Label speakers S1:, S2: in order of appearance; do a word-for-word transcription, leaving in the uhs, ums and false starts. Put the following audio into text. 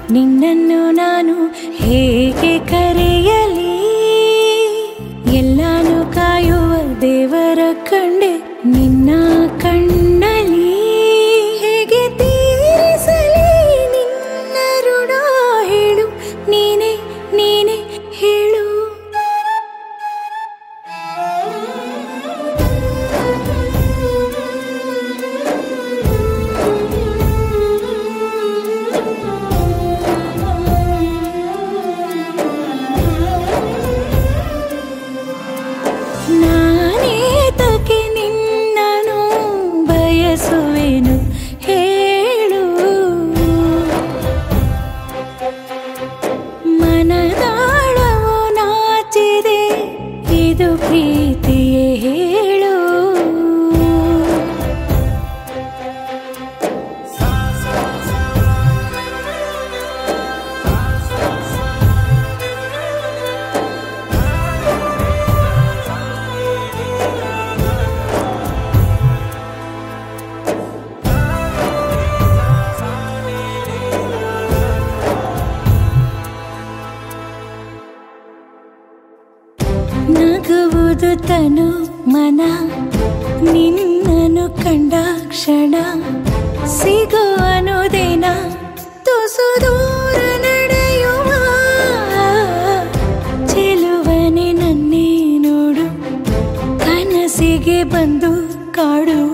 S1: ನಿನ್ನನ್ನು ನಾನು ಹೇಗೆ ಕರೆಯಲಿ? ಎಲ್ಲಾನು ಕಾಯುವ ದೇವರ ಕಂಡೆ ನಿನ್ನ ಕಣ್ಣಲ್ಲಿ. ಹೇಗೆ ತೀರಿಸಲಿ ನಿನ್ನ ಋಣ ಹೇಳು, ನೀನೆ ನೀನೆ ಹೇಳು. ನಾನೇತಕ್ಕೆ ನಿನ್ನನು ಬಯಸುವೆನು ಹೇಳು. ಮನದಾಳವು ನಾಚಿದೆ, ಇದು ಪ್ರೀತಿಯೇ ಹೇಳು. ನಗುವುದು ತನು ಮನ ನಿನ್ನನು ಕಂಡ ಕ್ಷಣ. ಸಿಗುವನುದೇನ ತುಸು ದೂರ ನಡೆಯುವ ಚೆಲುವನೆ ನನ್ನೇ ನೋಡು. ಕನಸಿಗೆ ಬಂದು ಕಾಡು